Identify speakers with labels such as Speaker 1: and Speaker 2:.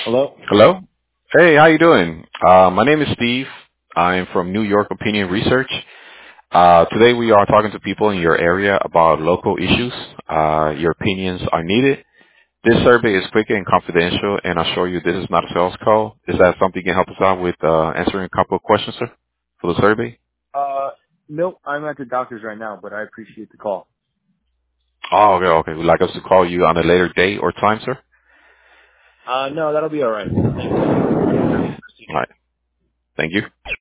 Speaker 1: Hello?
Speaker 2: Hello? Hey, how you doing? My name is Steve. I'm from New York Opinion Research. Today we are talking to people in your area about local issues. Your opinions are needed. This survey is quick and confidential, and I assure you this is not a sales call. Is that something you can help us out with answering a couple of questions, sir, for the survey?
Speaker 1: Uh, nope, I'm at the doctor's right now, but I appreciate the call.
Speaker 2: Oh, okay, okay. Would you like us to call you on a later date or time, sir?
Speaker 1: No, that'll be alright. Thanks.
Speaker 2: All right. Thank you.